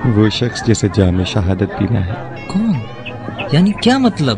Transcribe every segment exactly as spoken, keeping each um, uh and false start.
वो शख्स जिसे जामे शहादत पीना है। कौन? यानी क्या मतलब?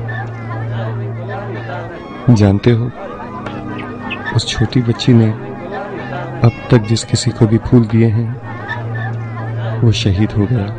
जानते हो, उस छोटी बच्ची ने अब तक जिस किसी को भी फूल दिए हैं वो शहीद हो गया।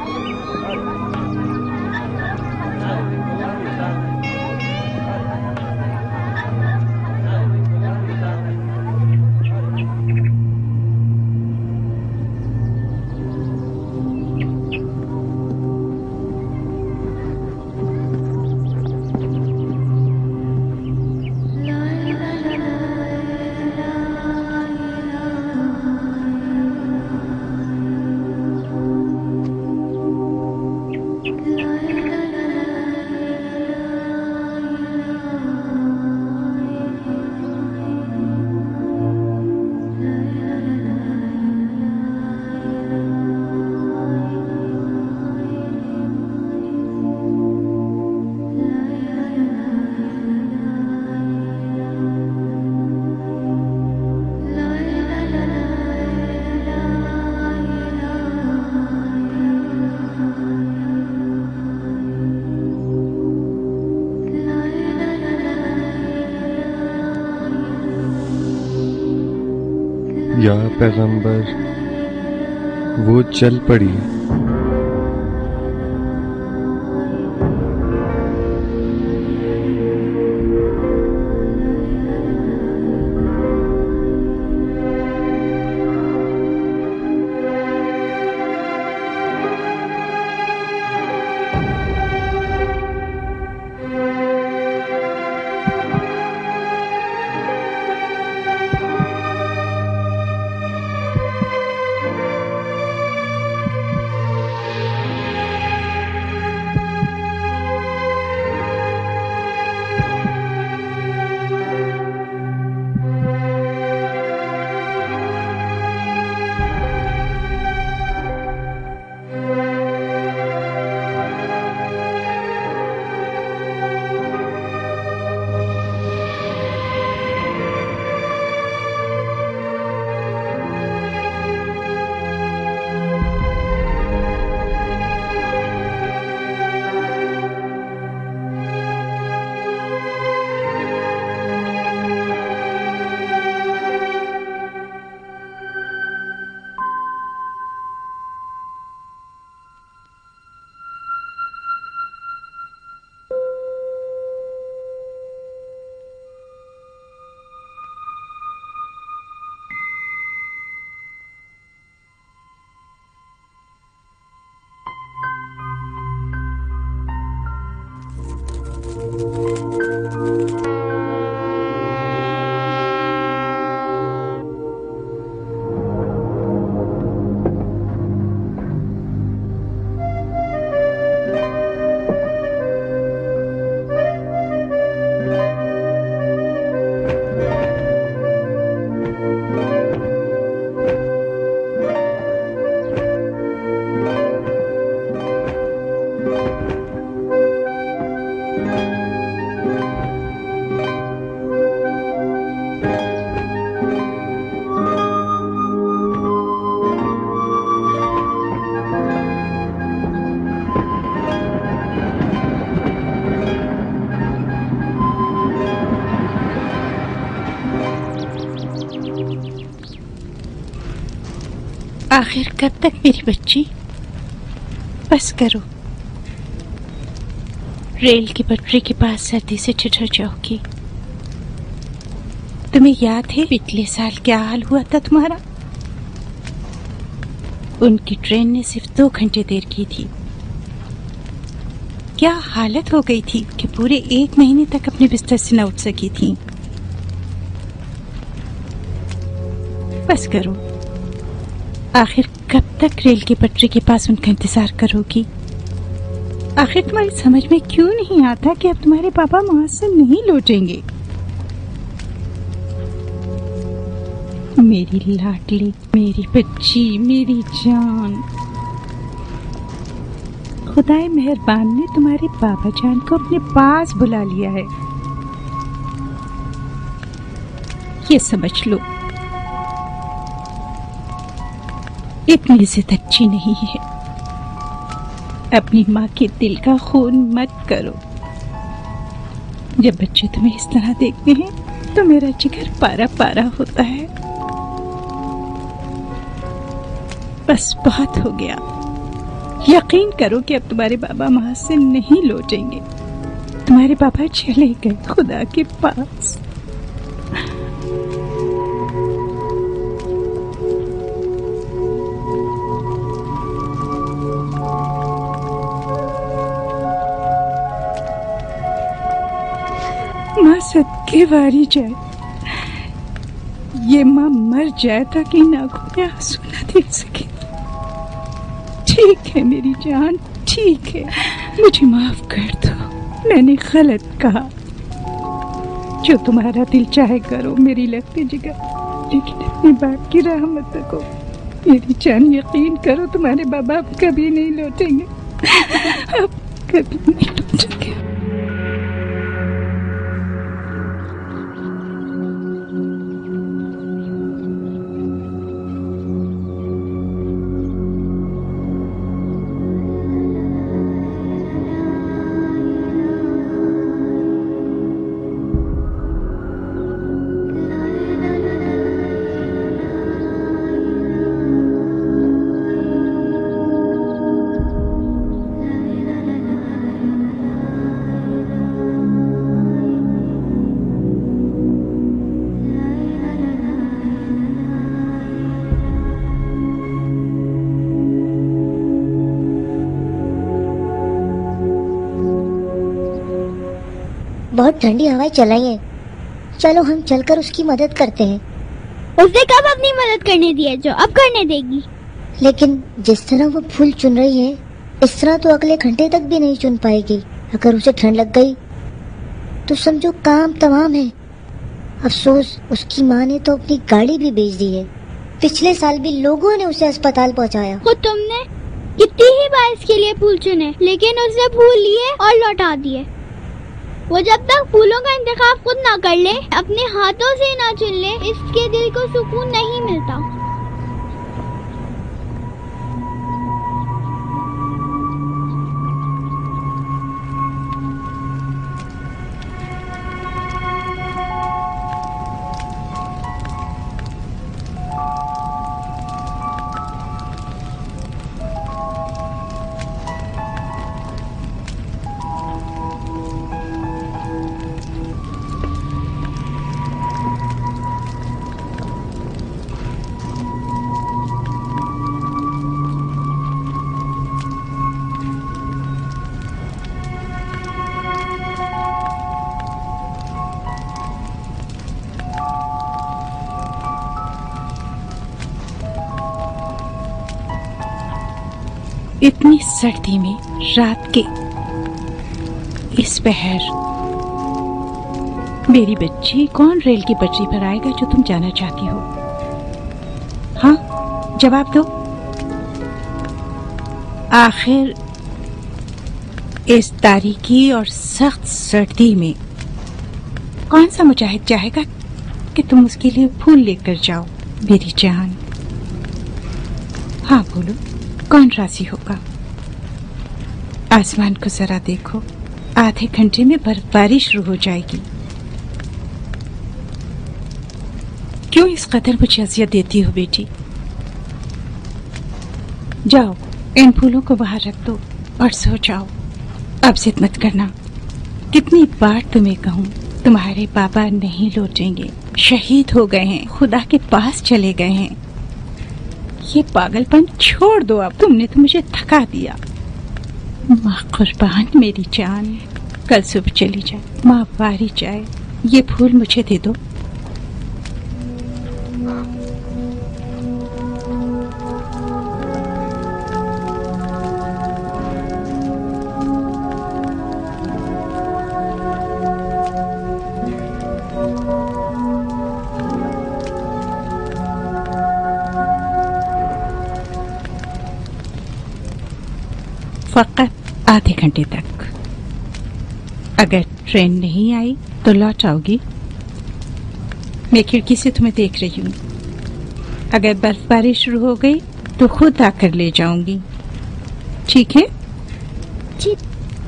या पैगंबर, वो चल पड़ी। आखिर कब तक मेरी बच्ची? बस करो, रेल की पटरी के पास सर्दी से ठिठुर जाओगी। तुम्हें याद है पिछले साल क्या हाल हुआ था तुम्हारा? उनकी ट्रेन ने सिर्फ दो घंटे देर की थी। क्या हालत हो गई थी कि पूरे एक महीने तक अपने बिस्तर से न उठ सकी थी। बस करो, आखिर कब तक रेल की पटरी के पास उनका इंतजार करोगी? आखिर तुम्हारी समझ में क्यों नहीं आता कि अब तुम्हारे पापा वहां से नहीं लौटेंगे? मेरी लाडली, मेरी बच्ची, मेरी जान, खुदाए मेहरबान ने तुम्हारे बाबा जान को अपने पास बुला लिया है, ये समझ लो। इतनी जिद अच्छी नहीं है। अपनी माँ के दिल का खून मत करो। जब बच्चे तुम्हें इस तरह देखते हैं तो मेरा जिगर पारा पारा होता है। बस बहुत हो गया। यकीन करो कि अब तुम्हारे बाबा वहां से नहीं लौटेंगे। तुम्हारे पापा चले गए खुदा के पास। माँ सदके वारी जाए, ये माँ मर जाए ताकि नाखून में आंसू न देख सके। ठीक है मेरी जान, ठीक है, मुझे माफ कर दो। मैंने गलत कहा। जो तुम्हारा दिल चाहे करो मेरी लगती जगह, लेकिन अपनी बाप की राह मत तको। मेरी जान, यकीन करो तुम्हारे बाबा अब कभी नहीं लौटेंगे। अब कभी नहीं लौटेंगे। बहुत ठंडी हवाएं चल रही हैं। चलो हम चलकर उसकी मदद करते हैं। उसने कब अपनी मदद करने दी है जो अब करने देगी? लेकिन जिस तरह वो फूल चुन रही है, इस तरह तो अगले घंटे तक भी नहीं चुन पाएगी। अगर उसे ठंड लग गई तो समझो काम तमाम है। अफसोस उसकी माँ ने तो अपनी गाड़ी भी बेच दी है। पिछले साल भी लोगों ने उसे अस्पताल पहुँचाया। खुद तुमने कितनी ही बार इसके लिए फूल चुने, लेकिन उसने फूल लिए और लौटा दिए। वो जब तक फूलों का इंतखाब खुद ना कर ले, अपने हाथों से ना चुन ले, इसके दिल को सुकून नहीं मिलता। इतनी सर्दी में रात के इस पहर मेरी बच्ची, कौन रेल की पटरी पर आएगा जो तुम जाना चाहती हो? हाँ, जवाब दो। आखिर इस तारीकी और सख्त सर्दी में कौन सा मुजाहिद चाहेगा कि तुम उसके लिए फूल लेकर जाओ? मेरी जान, हाँ बोलो, कौन राजी होगा? आसमान को जरा देखो, आधे घंटे में बर्फबारी शुरू हो जाएगी। क्यों इस कदर मुझे अजियत देती हो बेटी? जाओ, इन फूलों को बाहर रख दो और सो जाओ। अब जिद मत करना। कितनी बार तुम्हें कहूं, तुम्हारे पापा नहीं लौटेंगे, शहीद हो गए हैं, खुदा के पास चले गए हैं। ये पागलपन छोड़ दो अब, तुमने तो मुझे थका दिया। माँ कुर्बान मेरी जान, कल सुबह चली जाए, माँ वारी जाए, ये फूल मुझे दे दो। फकत आधे घंटे तक। अगर ट्रेन नहीं आई तो लौट आओगी। मैं खिड़की से तुम्हें देख रही हूँ। अगर बर्फबारी शुरू हो गई तो खुद आकर ले जाऊंगी, ठीक है? ठीक।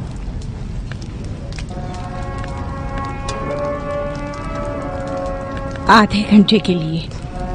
आधे घंटे के लिए।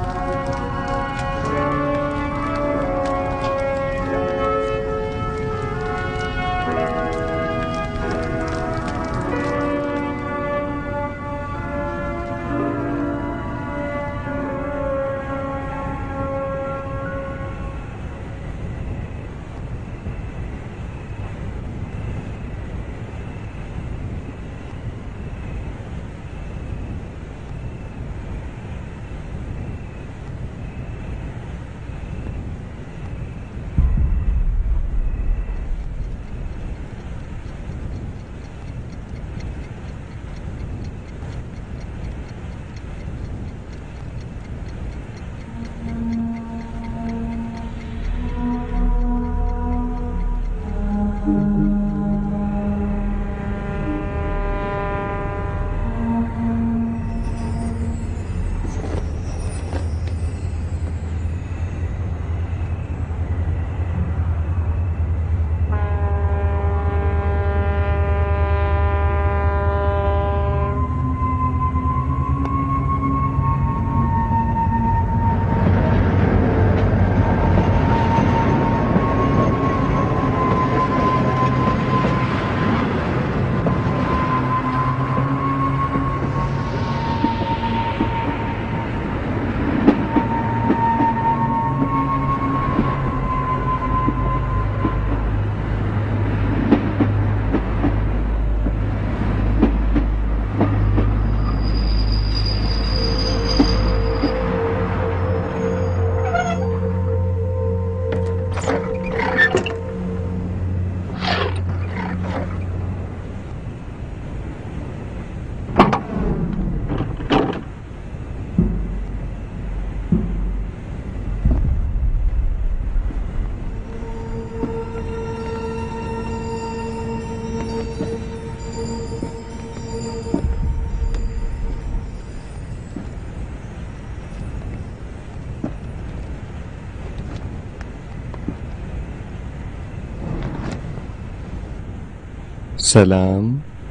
सलाम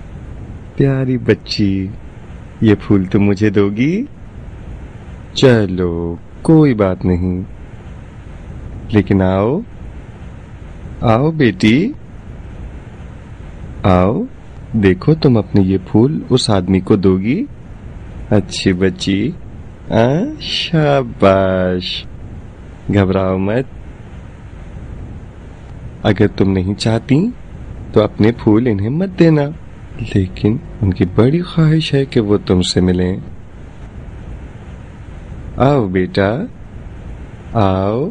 प्यारी बच्ची, ये फूल तुम मुझे दोगी? चलो कोई बात नहीं, लेकिन आओ आओ बेटी आओ, देखो तुम अपने ये फूल उस आदमी को दोगी? अच्छी बच्ची, आ शाबाश, घबराओ मत। अगर तुम नहीं चाहती तो अपने फूल इन्हें मत देना, लेकिन उनकी बड़ी ख्वाहिश है कि वो तुमसे मिलें। आओ बेटा आओ।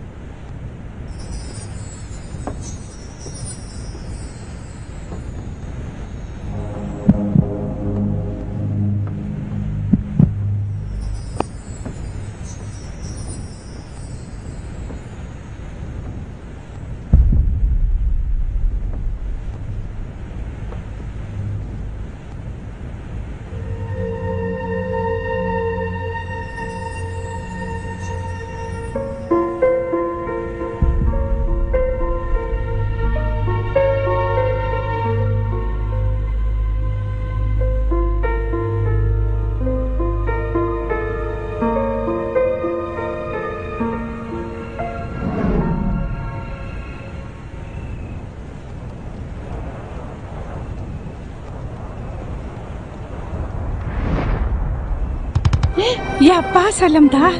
या अब्बास अलमदार,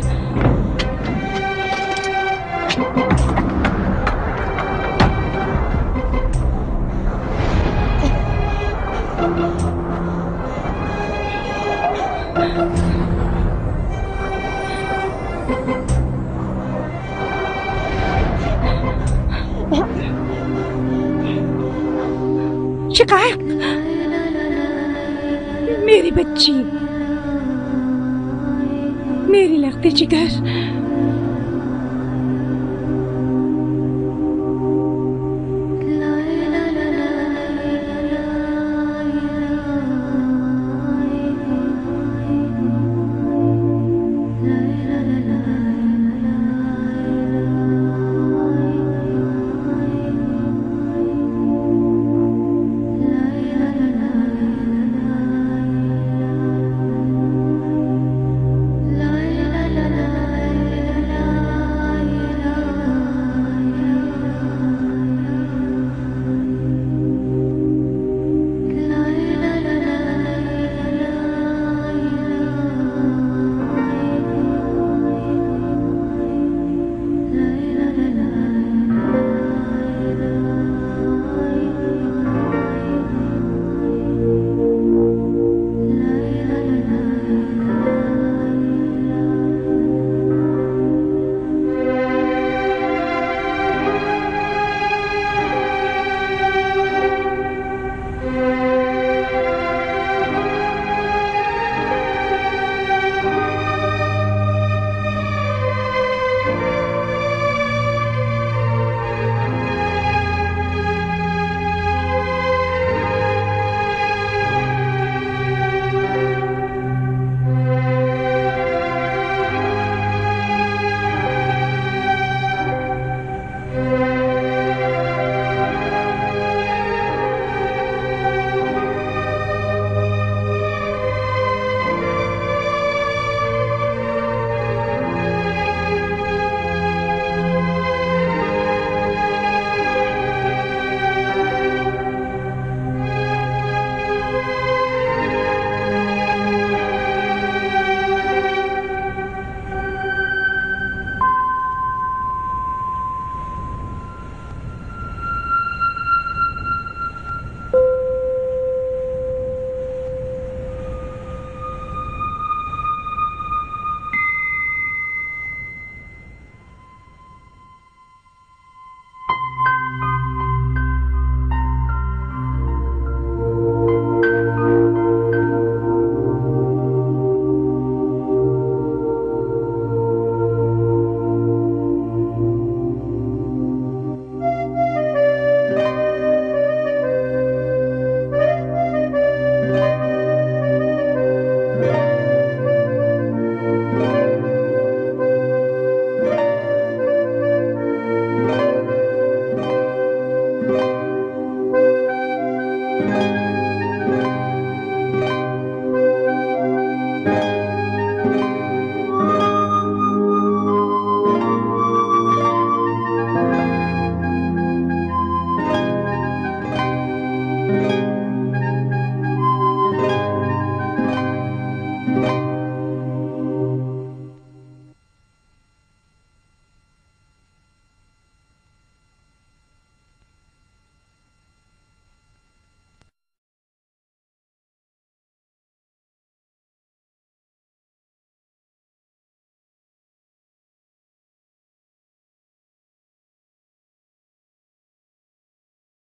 शिकायत, मेरी बच्ची, मेरी लगती जिगर।